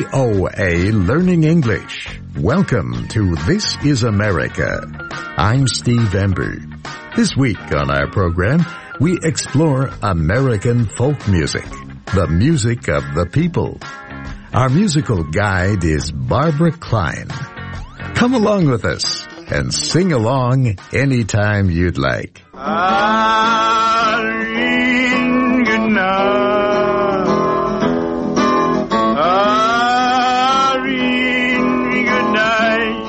VOA Learning English. Welcome to This is America. I'm Steve Ember. This week on our program, we explore American folk music, the music of the people. Our musical guide is Barbara Klein. Come along with us and sing along anytime you'd like. Irene, good night. Irene, good night.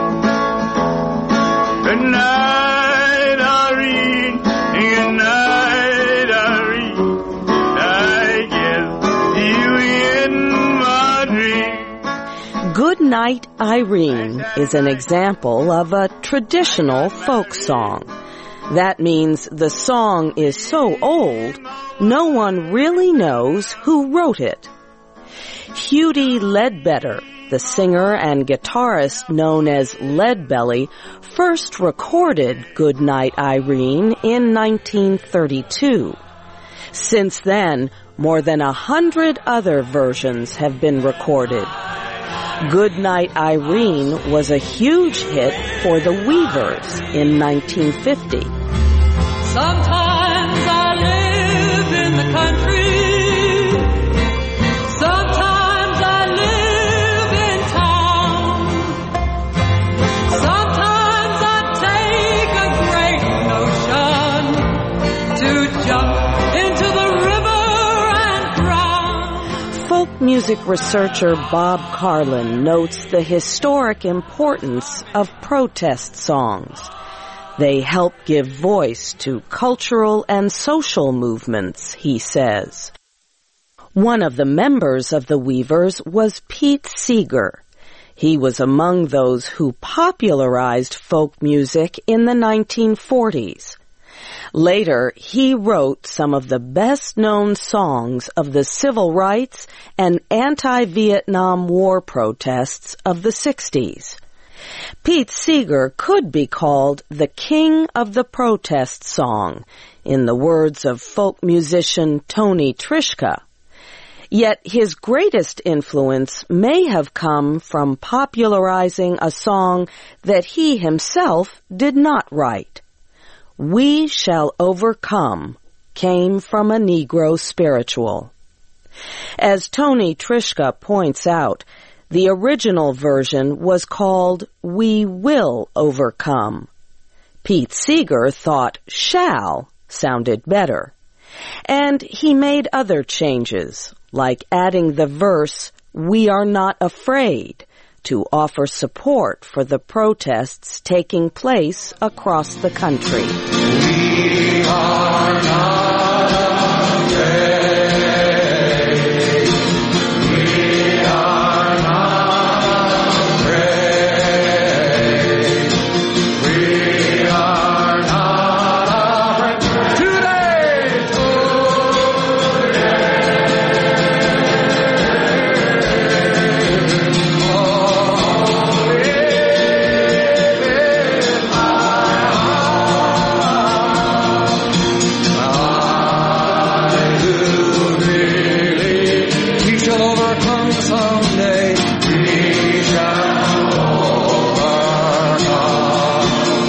Good night, Irene. Good night, Irene. I guess you in my dream. Good Night, Irene is an example of a traditional folk song. That means the song is so old, no one really knows who wrote it. Hughie Ledbetter, the singer and guitarist known as Leadbelly, first recorded Good Night, Irene in 1932. Since then, more than 100 other versions have been recorded. Good Night, Irene was a huge hit for the Weavers in 1950. Sometimes I live in the country. Sometimes I live in town. Sometimes I take a great notion to jump into the river and drown. Folk music researcher Bob Carlin notes the historic importance of protest songs. They help give voice to cultural and social movements, he says. One of the members of the Weavers was Pete Seeger. He was among those who popularized folk music in the 1940s. Later, he wrote some of the best-known songs of the civil rights and anti-Vietnam War protests of the 60s. Pete Seeger could be called the king of the protest song, in the words of folk musician Tony Trischka. Yet his greatest influence may have come from popularizing a song that he himself did not write. We Shall Overcome came from a Negro spiritual. As Tony Trischka points out, the original version was called We Will Overcome. Pete Seeger thought shall sounded better. And he made other changes, like adding the verse, We Are Not Afraid, to offer support for the protests taking place across the country. We are not afraid. We are not afraid. We are not afraid. Today! We shall overcome someday. We shall overcome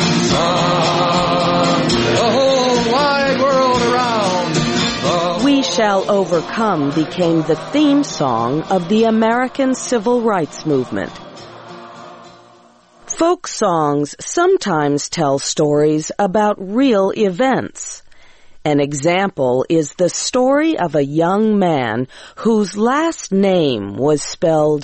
someday. The whole wide world around. We Shall Overcome became the theme song of the American Civil Rights Movement. Folk songs sometimes tell stories about real events. An example is the story of a young man whose last name was spelled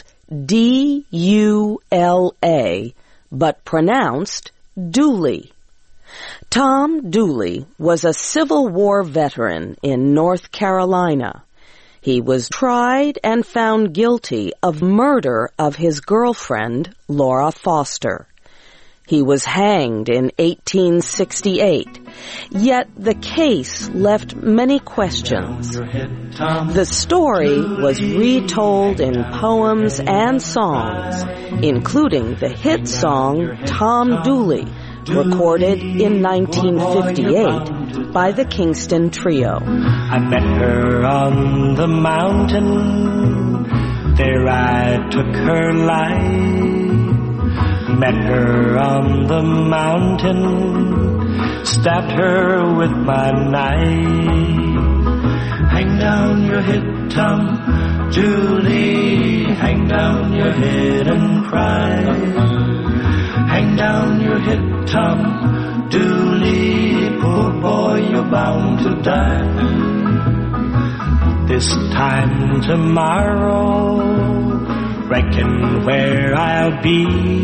D-U-L-A, but pronounced Dooley. Tom Dooley was a Civil War veteran in North Carolina. He was tried and found guilty of murder of his girlfriend, Laura Foster. He was hanged in 1868, yet the case left many questions. The story was retold in poems and songs, including the hit song Tom Dooley, recorded in 1958 by the Kingston Trio. I met her on the mountain There I took her life, met her on the mountain, stabbed her with my knife. Hang down your head, Tom Dooley, hang down your head and cry. Hang down your head, Tom Dooley, poor boy, you're bound to die. This time tomorrow, reckon where I'll be.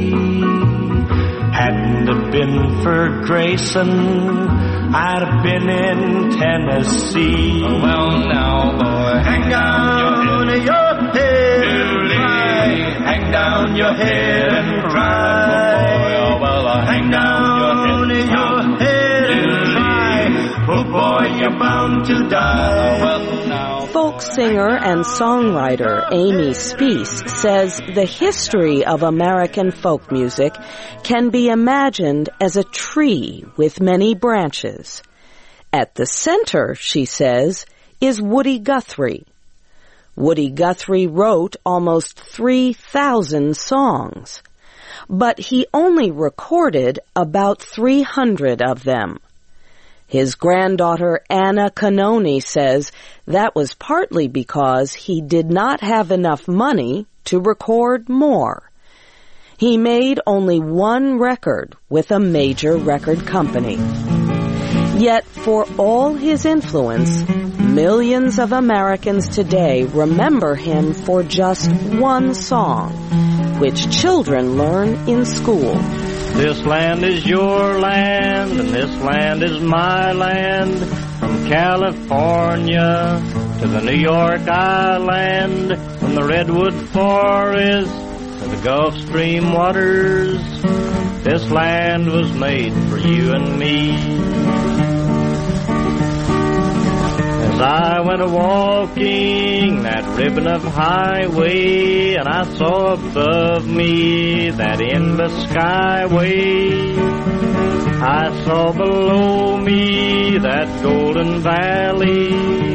Hadn't it been for Grayson, I'd have been in Tennessee. Well, now, boy, hang down your head and cry. Hang down your head and cry. well, hang down your head and cry. Poor boy, you're bound to die. well, now. Folk singer and songwriter Amy Speace says the history of American folk music can be imagined as a tree with many branches. At the center, she says, is Woody Guthrie. Woody Guthrie wrote almost 3,000 songs, but he only recorded about 300 of them. His granddaughter Anna Canoni says that was partly because he did not have enough money to record more. He made only one record with a major record company. Yet, for all his influence, millions of Americans today remember him for just one song, which children learn in school. This land is your land, and this land is my land. From California to the New York Island, from the Redwood Forest to the Gulf Stream waters, this land was made for you and me. As I went a-walking that ribbon of highway, and I saw above me that endless skyway, I saw below me that golden valley.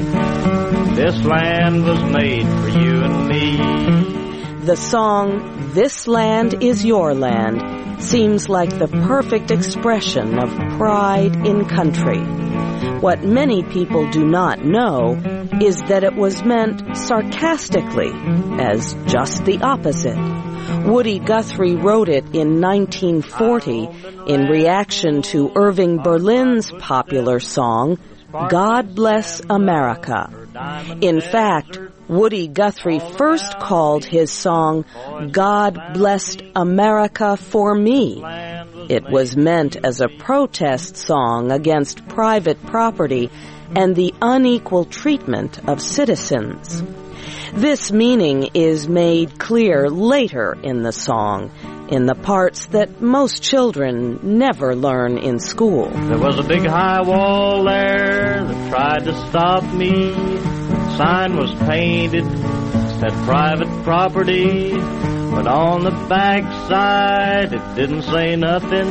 This land was made for you and me. The song, "This Land is Your Land," seems like the perfect expression of pride in country. What many people do not know is that it was meant sarcastically, as just the opposite. Woody Guthrie wrote it in 1940 in reaction to Irving Berlin's popular song, "God Bless America." In fact, Woody Guthrie first called his song "God Blessed America for Me." It was meant as a protest song against private property and the unequal treatment of citizens. This meaning is made clear later in the song, in the parts that most children never learn in school. There was a big high wall there that tried to stop me. Sign was painted, said private property, but on the back side it didn't say nothing.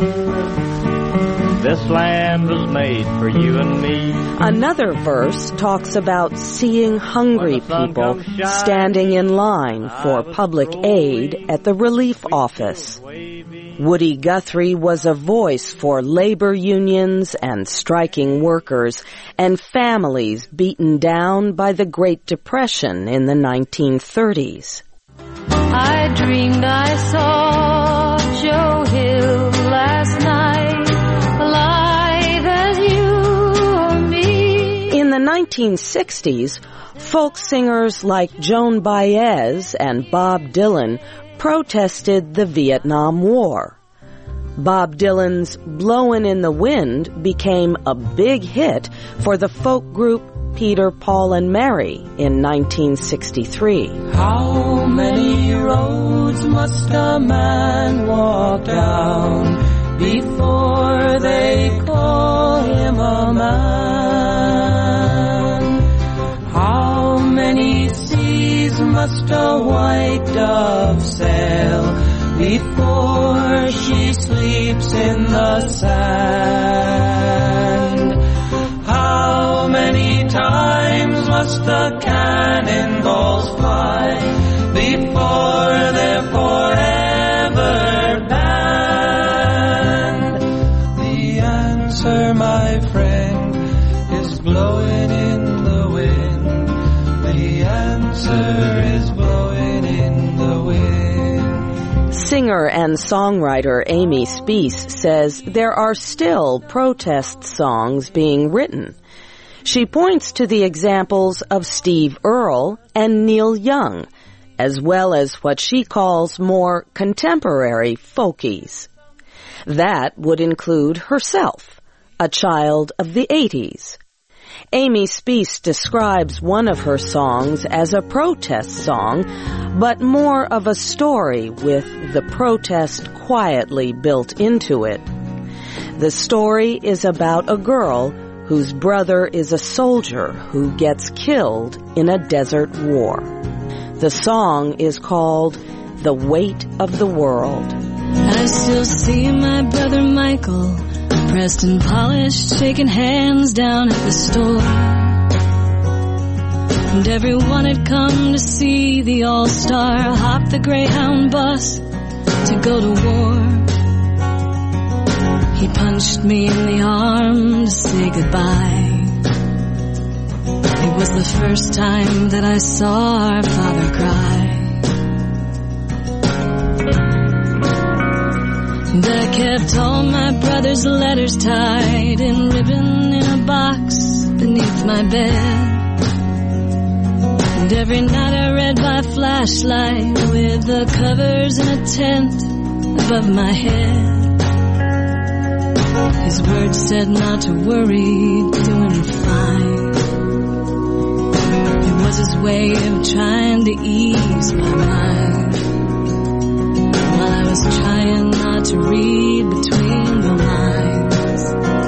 This land was made for you and me. Another verse talks about seeing hungry people standing in line for public aid at the relief office. Woody Guthrie was a voice for labor unions and striking workers and families beaten down by the Great Depression in the 1930s. I dreamed I saw Joe Hill last night, alive as you or me. In the 1960s, folk singers like Joan Baez and Bob Dylan protested the Vietnam War. Bob Dylan's "Blowin' in the Wind" became a big hit for the folk group Peter, Paul, and Mary in 1963. How many roads must a man walk down before they call him a man? How many seas must a white dove sail before she sleeps in the sand? How many times must the cannonballs fly before Singer and songwriter Amy Speace says there are still protest songs being written. She points to the examples of Steve Earle and Neil Young, as well as what she calls more contemporary folkies. That would include herself, a child of the 80s. Amy Speace describes one of her songs as a protest song, but more of a story with the protest quietly built into it. The story is about a girl whose brother is a soldier who gets killed in a desert war. The song is called The Weight of the World. I still see my brother Michael, pressed and polished, shaking hands down at the store. And everyone had come to see the All-Star hop the Greyhound bus to go to war. He punched me in the arm to say goodbye. It was the first time that I saw our father cry. And I kept all my brother's letters tied in ribbon in a box beneath my bed. And every night I read by flashlight with the covers in a tent above my head. His words said not to worry, doing fine. It was his way of trying to ease my mind, while I was trying not to read between the lines.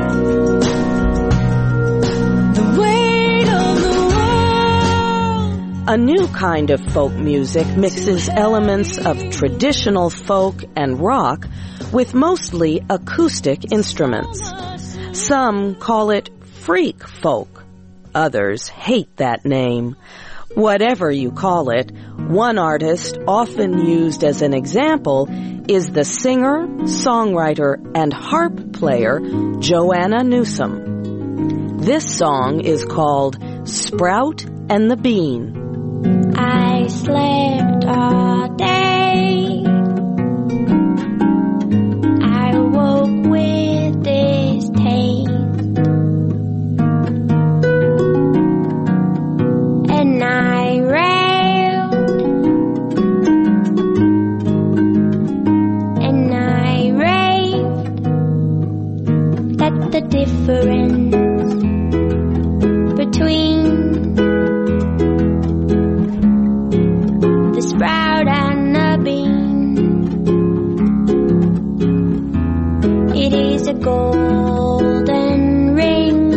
The weight of the world. A new kind of folk music mixes elements of traditional folk and rock with mostly acoustic instruments. Some call it freak folk. Others hate that name. Whatever you call it, one artist often used as an example is the singer, songwriter, and harp player Joanna Newsom. This song is called Sprout and the Bean. I slept all day. I woke with this taste, and I railed, and I raved that the difference between the sprout and the bean, it is a golden ring,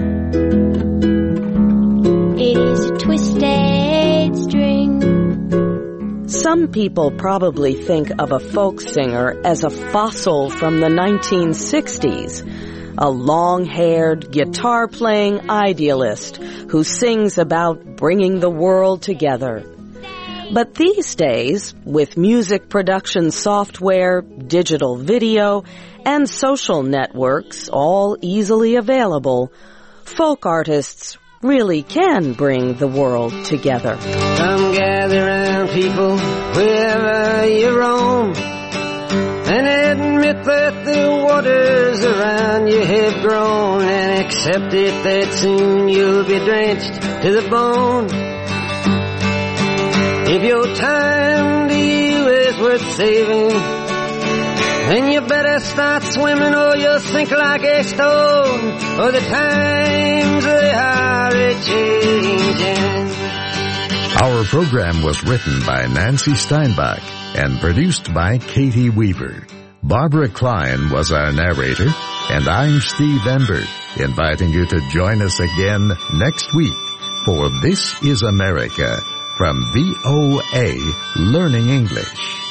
it is a twisted string. Some people probably think of a folk singer as a fossil from the 1960s, a long-haired, guitar-playing idealist who sings about bringing the world together. But these days, with music production software, digital video, and social networks all easily available, folk artists really can bring the world together. Come gather round, people, wherever you roam, and admit that the waters around you have grown, and accept it that soon you'll be drenched to the bone. If your time to you is worth saving, then you better start swimming or you'll sink like a stone, for the times they are a-changing. Our program was written by Nancy Steinbach and produced by Katie Weaver. Barbara Klein was our narrator, and I'm Steve Ember, inviting you to join us again next week for This is America from VOA Learning English.